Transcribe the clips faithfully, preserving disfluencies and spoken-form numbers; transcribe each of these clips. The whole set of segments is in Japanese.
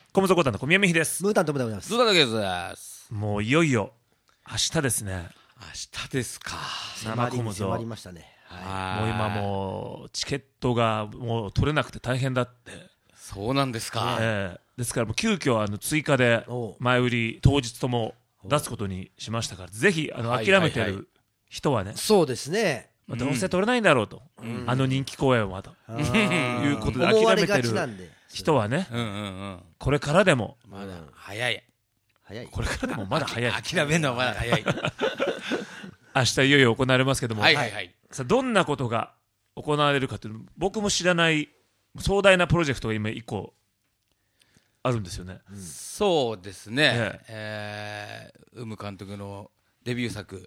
コムソコタンの小宮美秀です。 ムータントムでございます。 ゾウタだけです。 もういよいよ明日ですね。 明日ですか。 迫りに迫りましたね。 はい、もう今もうチケットがもう取れなくて大変だって。 そうなんですか。 えー、ですからもう急遽あの追加で前売り当日とも出すことにしましたから、ぜひあの諦めてる人はね、 そうですね、 まあ、どうせ取れないんだろうと、うん、あの人気公演はということで諦めてる人はね、 うんうんうん、 これからでもまだ早い早いこれからでもまだ早い諦めるのはまだ早い明日いよいよ行われますけども、 はいはいはい、 さあどんなことが行われるかというの僕も知らない壮大なプロジェクトが今いっこあるんですよね、 うん、そうですね、 えええー、ウム監督のデビュー作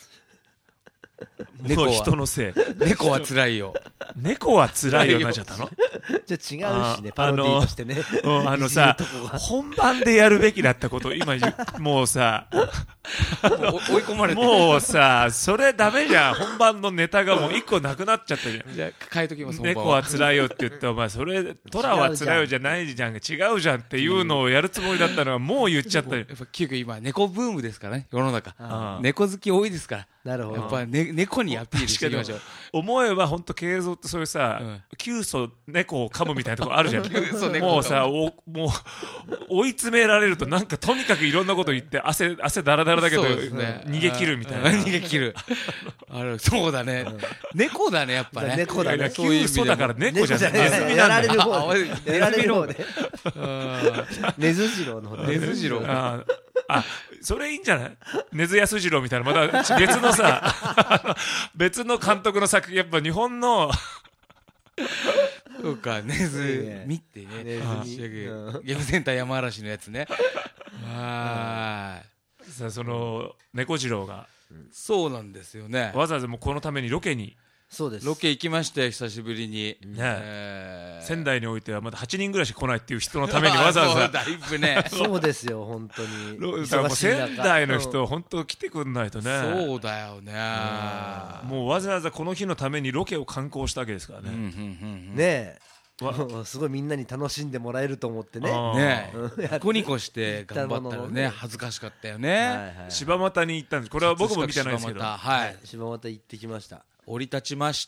もう人のせい猫はつらいよ猫はつらいよなっちゃったのじゃあ違うしね、パロディーとしてね、 あの、あのさ本番でやるべきだったこと今もうさ追い込まれてもうさそれダメじゃん。本番のネタがもう一個なくなっちゃったじゃん。 じゃあ変えときます。 猫はつらいよって言ってお前それトラはつらいよじゃないじゃん、違うじゃんっていうのをやるつもりだったのがもう言っちゃったよ。 やっぱ急遽今猫ブームですからね、世の中。猫好き多いですから。 なるほど。 やっぱ、ね、猫にアピールしていきましょう。 思えば本当慶三ってそういうさ、うん、急須猫を噛むみたいなところあるじゃんもうさおもう追い詰められるとなんかとにかくいろんなこと言って汗汗だらだらだけど、ね、逃げ切るみたいな。 逃げ切るあれそうだね、うん、猫だねやっぱね。 猫だね。 急須だから猫じゃない。 ネズミなんだ。やられる方でやられる方でネズ次郎の方で。 ネズ次郎。 ああそれいいんじゃない。根津安次郎みたいなまた別のさ別の監督の作品。やっぱ日本のそうか、ネズミってね、ゲームセンター山嵐のやつね。ああさあその猫次郎がそうなんですよね。 わざわざもうこのためにロケにそうです。 ロケ行きましたよ久しぶりに、 ねえー、仙台においてはまだはちにんぐらいしか来ないっていう人のためにわざわざだいぶねそうですよ本当に。 だからもう仙台の人本当来てくんないとね。 そうだよね。 もうわざわざこの日のためにロケを観光したわけですからね、うんうんうんうん、ねえすごいみんなに楽しんでもらえると思ってね。 ねえニコニコして頑張ったらね恥ずかしかったよね、はいはい、 柴又に行ったんです。これは僕も見てないですけど、 はい、柴又行ってきました。 降り立ちまして、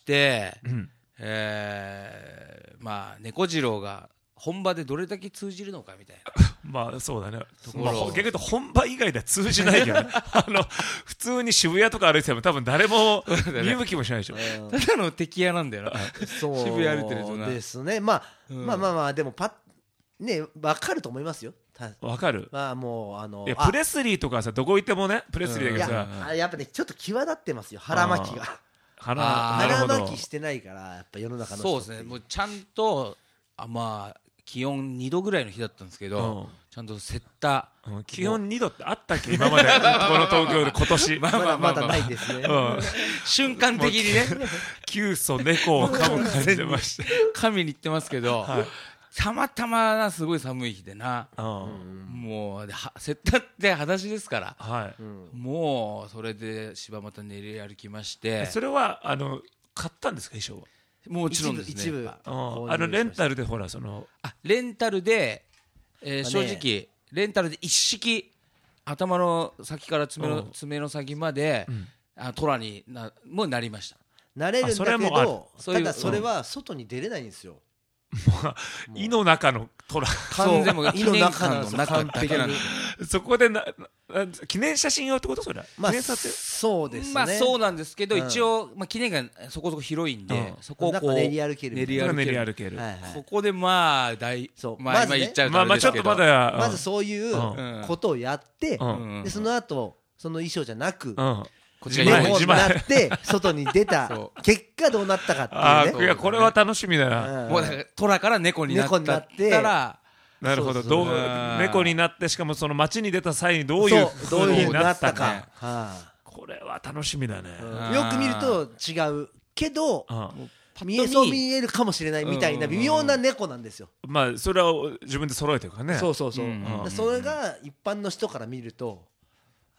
うん、 えー、まあ猫次郎が本場でどれだけ通じるのかみたいなまあそうだね、まあ、逆に言うと本場以外では通じないけど、ね、あの普通に渋谷とか歩いても多分誰も見向きもしないでしょただの敵屋なんだよなそう渋谷歩いてるとなですね、まあうん、まあまあまあでもパッね分かると思いますよ。 分かる。 まあもうあのいやプレスリーとかさどこ行ってもねプレスリーだけどさ、 うん、や, やっぱねちょっと際立ってますよ腹巻きが。 腹巻きしてないからやっぱ世の中の人そうですね。もうちゃんとあまあ気温にどぐらいの日だったんですけど、うん、ちゃんとセッター、うん、気温にどってあったっけ今までこの東京で今年まだまだないですね、うん、 瞬間的にね急須猫を噛む感じでました神に言ってますけど、はい、たまたまなすごい寒い日でな、 うん、 もうセッターって裸足ですから、 はい、 もうそれで柴又練り歩きまして。 それはあの買ったんですか衣装は。 もちろんですね。 一部あのレンタルでほらそのあレンタルで、えー、正直レンタルで一式頭の先から爪の爪の先まで、うん、あトラになもうなりました。 なれるんだけどただそれは外に出れないんですよ。 胃の中のトラ完全も胃の中の中だけなんでそこでな記念写真用ってことそれ、 まあ、そうですね。 まあそうなんですけど、うん、一応、まあ、記念がそこそこ広いんで、うん、そこをこう練り歩ける練り歩ける、 歩ける、 はいはい、ここでまあ大そうまあ、 まずね、 今言っちゃうとあれですけど、 まあまあちょっとまだ、 うん、まずそういうことをやって、うん、でその後その衣装じゃなく、うんこっちが猫になって外に出た結果どうなったかっていうね。 あいやこれは楽しみだな、 うん、もうだからトラから猫になったらなるほど、どう猫になってしかもその街に出た際にどういう風になったか、はあ、これは楽しみだね、 うん、よく見ると違うけど、うん、見えそう見えるかもしれないみたいな微妙な猫なんですよ。 まあそれは自分で揃えてるからね。 そうそうそう、うん、それが一般の人から見ると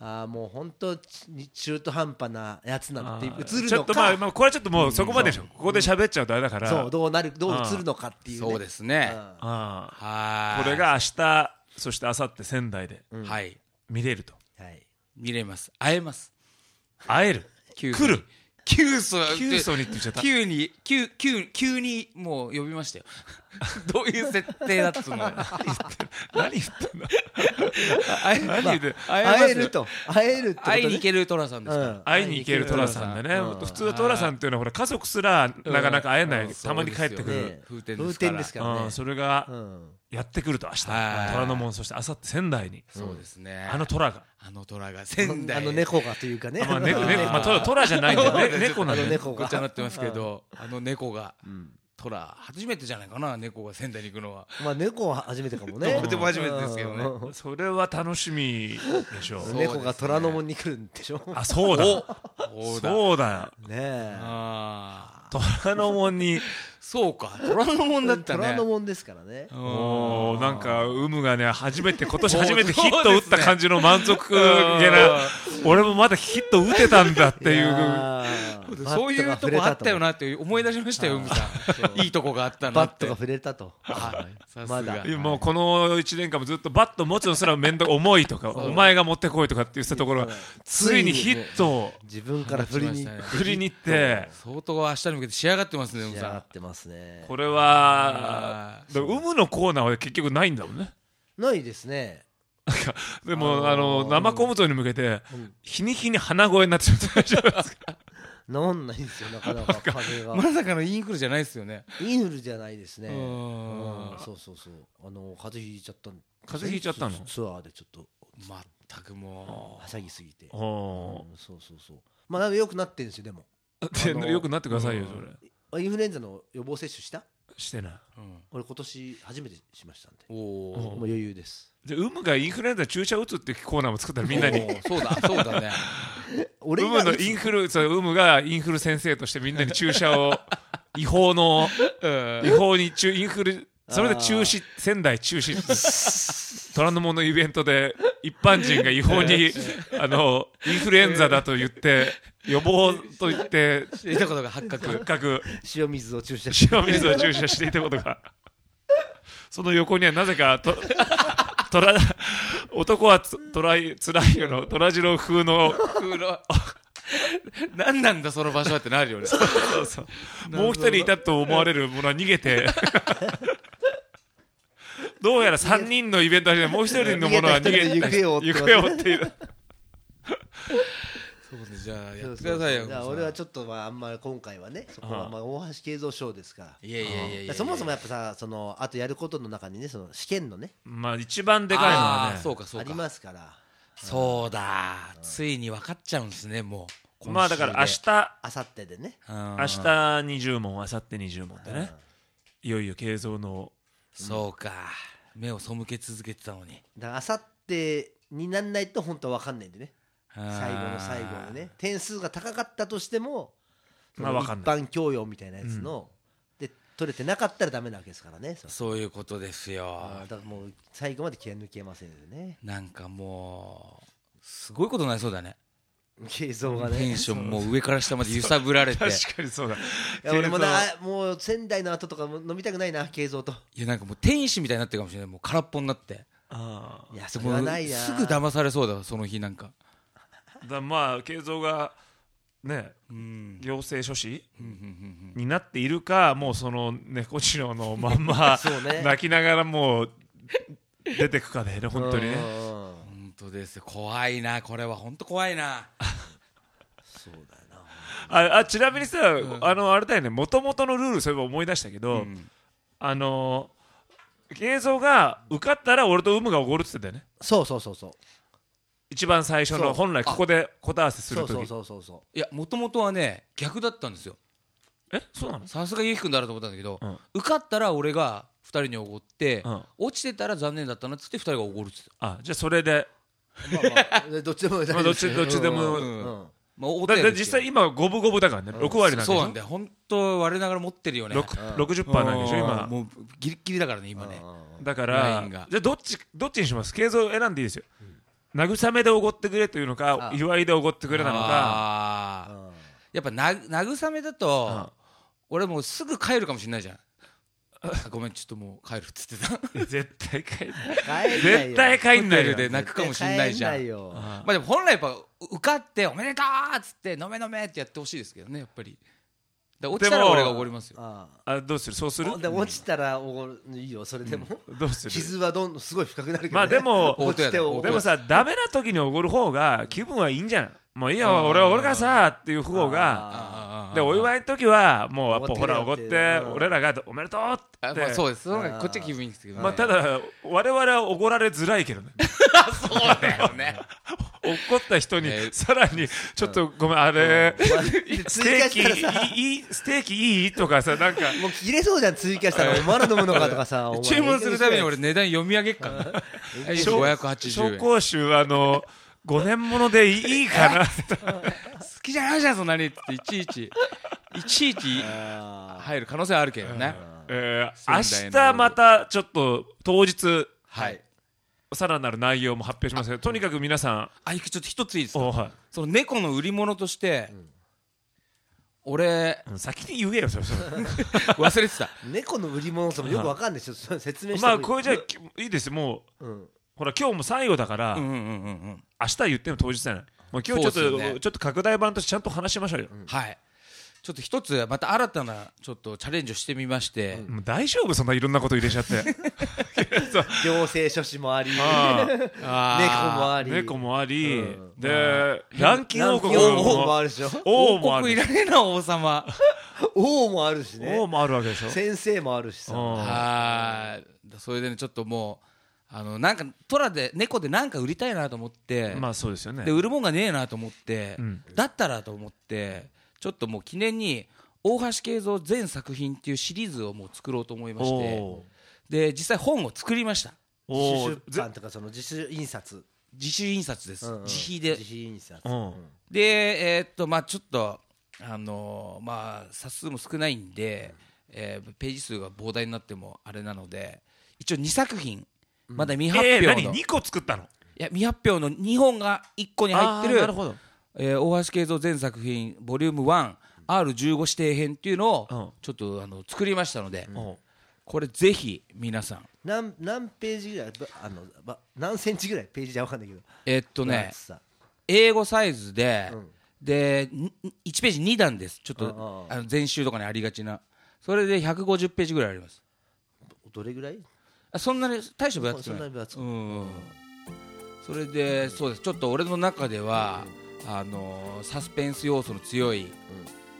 ああもう本当中途半端なやつなのって映るのかちょっとまあ、まあ、これはちょっともうそこまででしょ、うん、ここで喋っちゃうとあれだから、 そうどうなるどう映るのかっていう、ね、 そうですね、 ああこれが明日そして明後日仙台で見れると、 はい、 見れます、会えます、 会える来る急須急須にって言っちゃった急に急急急にもう呼びましたよどういう設定だっつうの何言ってんの何言ってんの会えると会えるってこと、ね、 会いに行けるトラさんですから、うん、 会いに行けるトラさんでね、うん、普通はトラさんっていうのはほら家族すらなかなか会えない、うん、たまに帰ってくる、 ね、風天ですからね、 うん、それがやってくると明日虎ノ門そして明後日仙台に、 そうですね、 あの虎があの虎が仙台あの猫がというかね、 まあ猫猫まあ虎じゃないんだよね猫なんだよ、 ごっちゃになってますけど、あの猫が虎初めてじゃないかな、猫が仙台に行くのは。 まあ猫は初めてかもね。 とても初めてですけどね。 それは楽しみでしょう。 猫が虎ノ門に来るんでしょ。 あ、そうだそうだねえ、 虎ノ門にそうか、虎ノ門だったね。 虎ノ門ですからね。 おなんか有無がね初めて今年初めてヒット打った感じの満足げな、俺もまだヒット打てたんだっていうそういうとこあったよなって思い出しましたよ、海さん。いいとこがあったなって。 バットが触れたと。 まだもうこのいちねんかんもずっとバット持つのすら面倒重いとか、お前が持ってこいとかって言ったところがついにヒットを自分から振りに振りに行って、 相当明日に向けて仕上がってますね、海さん。 仕上がってますね。 これは有無のコーナーは結局ないんだもんね。 ないですね。 でもあの生小物に向けて日に日に鼻声になってしまったじゃないですか。 なんないんですよ、なかなか風邪が。 まさかのインフルじゃないですよね。 インフルじゃないですね。そうそうそう、あの風邪ひいちゃった風邪ひいちゃったのツアーでちょっと全くもうはしゃぎすぎて。 そうそうそう、まあ良くなってるんですよ。でもよくなってくださいよそれ。 インフルエンザの予防接種したしてない。 俺今年初めてしましたんで、 おもう余裕です。 じゃあ有無がインフルエンザ注射打つってコーナーも作ったらみんなにそうだそうだね。 有無のインフル有無がインフル先生としてみんなに注射を違法の違法にインフルそれで中止、仙台中止虎ノ門のイベントで一般人が違法にあのインフルエンザだと言って予防と言ってしていたことが発覚発覚塩水を注射塩水を注射していたことがその横にはなぜかとトラ男はつらいつらいよの虎次郎風の風の何なんだその場所はってなるよね。 そうそうそうもう一人いたと思われるものは逃げてどうやらさんにんのイベントでもう一人のものは逃げて行方を行方を追っている。 そうね、じゃあやってくださいよ。 じゃあ俺はちょっとまああんまり今回はね、そこはまあ大橋慶三賞ですから。 いやいやいやいや。 そもそもやっぱさ、そのあとやることの中にね、その試験のね、 まあ一番でかいのはね、 そうかそうかありますから。 そうだ、ついに分かっちゃうんですね、もう。 まあだから明日明後日でね、 明日にじゅう問明後日にじゅう問でね、いよいよ慶三のそうか、目を背け続けてたのに。 だから明後日になんないと本当は分かんないんでね。最後の最後にね、点数が高かったとしても、まあ、一般教養みたいなやつの、うん、で取れてなかったらダメなわけですからね。 そういうことですよ。 だからもう最後まで気が抜けませんよね。 なんかもうすごいことになりそうだね。 慶三がね、 テンションもう上から下まで揺さぶられて確かにそうだ。いや俺もな、もう仙台の後とかも飲みたくないな、慶三と。 いやなんかもう天使みたいになってるかもしれない。もう空っぽになって。 あいやそれはないな。 すぐ騙されそうだわその日なんか。 だまあ慶三がね、うん、行政書士、うん、になっているか、もうその猫次郎のまんまね、泣きながらもう出てくかでね、本当にね。 本当ですよ、怖いな、これは本当怖いな。 そうだよな。ああちなみにさ、うん、あのあれだよね、もともとのルールそういえば思い出したけど、うん、あの慶三が受かったら俺と有無がおごるって言ってたよね。 そうそうそうそう。 一番最初の本来ここで答え合わせするとき、 そうそうそうそう、 いやもともとはね逆だったんですよ。 え、そうなの？ さすがゆうきくんだなと思ったんだけど、うん、受かったら俺がふたりにおごって、うん、落ちてたら残念だったなっつってふたりがおごるっつって。 あ、じゃあそれでまあまあどっちでもまあどっちどっちでも、うんうん、まあ、だ実際今五分五分だからね、ろくわりなんでしょ。 そうなんだよ、本当我ながら持ってるよね。 ろくじゅっパーセント なんでしょ今。 もうギリギリだからね今ね。 だからじゃあどっちどっちにします？慶三選んでいいですよ。 慰めでおごってくれというのか祝いでおごってくれなのか。 あやっぱな慰めだと俺もうすぐ帰るかもしれないじゃん。ごめんちょっともう帰るっつってた絶対帰んない絶対帰んないよ。 で泣くかもしれないじゃん。まあでも本来やっぱ受かっておめでとうっつって飲め飲めってやってほしいですけどねやっぱり。落ちたら俺がおごりますよ。 ああどうするそうする。 で落ちたらおごるいいよそれでも、 うん、どうする。 傷はどんどんすごい深くなるけど、ね、 まあでも落ちてでもさダメな時におごる方が気分はいいんじゃん。もういいよ俺は俺がさっていう方がでお祝いの時はもうやっぱほらおごって俺らがおめでとうって。 まあそうですそのこっちは気分いいんですけど、ね、 まあただ我々はおごられづらいけどねそうだよね怒った人にさらにちょっとごめんあれステーキいいステーキいいとかさなんかもう切れそうじゃん追加したらまだ飲むのかとかさ注文するために俺値段読み上げっからごひゃくはちじゅうえん紹興酒あのごねんものでいいかな好きじゃないじゃんそんなにっていちいちいちいち入る可能性はあるけどね。 えー、明日またちょっと当日はいさらなる内容も発表しますけどとにかく皆さんあちょっと一ついいですか、 はい、 その猫の売り物として、うん、俺先に言えよそれ忘れてた猫の売り物ともよくわかんないし説明してまあこれじゃいいですもう、うん、ほら今日も最後だから、うんうんうんうん、明日言っても当日じゃないもう今日ちょっと、ね、ちょっと拡大版としてちゃんと話しましょうよ、うん、 はいちょっと一つまた新たなちょっとチャレンジをしてみまして、 うん、もう大丈夫そんないろんなこと入れちゃって行政書士もありあ猫もあり猫もあり、うん、でランキング王国もあるでしょ王国いらねえな王様王もあるしね王もあるわけでしょ先生もあるしさはいそれでねちょっともうあのなんかトラで猫でなんか売りたいなと思ってまあそうですよねで売るもんがねえなと思って、うん、だったらと思ってちょっともう記念に大橋慶三全作品っていうシリーズをもう作ろうと思いましてで実際本を作りました。 自主出版とかその自主印刷自主印刷です、うんうん、自費で自費印刷、うん、 でえー、っとまあちょっとあのー、まあ冊数も少ないんで、えー、ページ数が膨大になってもあれなので一応にさく品まだ未発表の、 えー、何にこ作ったの。 いや未発表のにほんがいっこに入ってるなるほど、 えー、大橋慶三全作品ボリュームワン アールじゅうご 指定編っていうのをちょっとあの作りましたので、うん、これぜひ皆さん何, 何ページぐらいあの何センチぐらいページじゃ分かんないけどえー、っとね英語サイズで、うん、でいちページにだんですちょっとあの前週とかにありがちなそれでひゃくごじゅうページぐらいあります。 どれぐらいそんなに大して分厚くない。そんなに分厚くない、うん、それでそうですちょっと俺の中では、うん、あのサスペンス要素の強い、うん、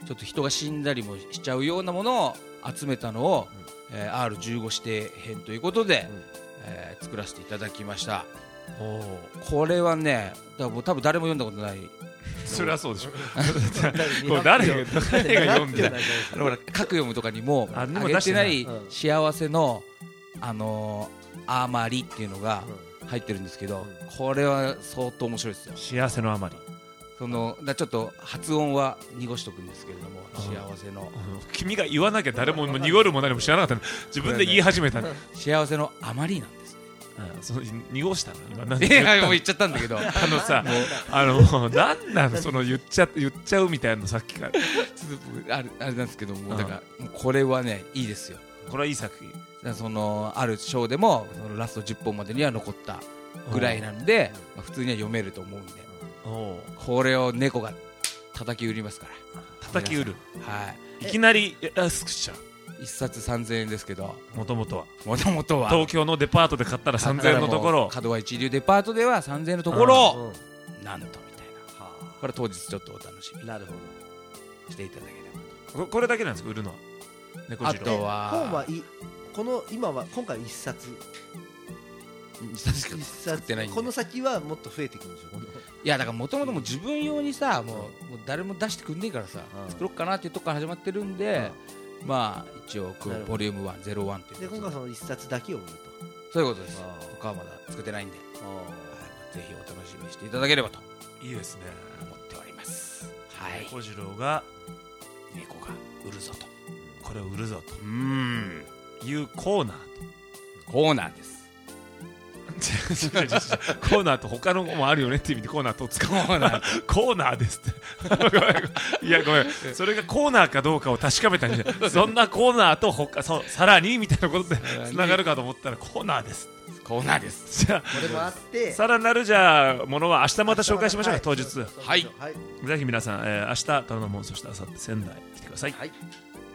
ちょっと人が死んだりもしちゃうようなものを集めたのを、うんえー、アールじゅうご 指定編ということで、うんえー、作らせていただきました。おこれはねだから多分誰も読んだことないそれはそうでしょ誰が読んでないほら各読むとかにもあげてない幸せのあのー、あまりっていうのが入ってるんですけどこれは相当面白いですよ。 幸せのあまりそのだちょっと発音は濁しとくんですけれども幸せの、うん、 君が言わなきゃ誰も濁るも何も知らなかった自分で言い始めた、ね、 幸せのあまりなんですね。 うん、その濁したの今何いやもう言っちゃったんだけどあのさあの何なのその言っちゃ言っちゃうみたいなのさっきからちょっとあれあれなんですけども、うん、だからこれはねいいですよ。 これはいい作品そのある章でもそのラストじゅっぽんまでには残ったぐらいなんで、まあ、普通には読めると思うんでこれを猫が叩き売りますから叩き売る、 はい、 いきなり安くしちゃう。 一冊さんぜんえんですけどもともとはもともとは東京のデパートで買ったらさんぜんえんのところ門和一流デパートではさんぜんえんのところ、うんうん、なんとみたいな、はあ、これ当日ちょっとお楽しみなるほどしていただければ こ, これだけなんですか売るのは。 猫次郎あとは本はいこの今は今回一冊一冊しか作ってないんでこの先はもっと増えていくんでしょ。 いやだからもともと自分用にさもう、もう誰も出してくんねえからさ、うん、作ろうかなっていうとこから始まってるんで、うん、まあ一応ボリュームワンゼロワンっていうで今回その一冊だけを売るとそういうことです。他はまだ作ってないんで、はい、ぜひお楽しみにしていただければといいですね思っております。はい、 猫次郎が猫が売るぞとこれを売るぞとうーんいうコーナーとコーナーですコーナーと他のもあるよねっていう意味でコーナーと使うコーナーコーナーですっていやごめんそれがコーナーかどうかを確かめたんじゃそんなコーナーと他そさらにみたいなことでつながるかと思ったらコーナーですコーナーですじゃあこれもあってさらなるじゃあものは明日また紹介しましょうか当日はいぜひ皆さん、えー、明日虎ノ門そして明後日仙台来てください。 はい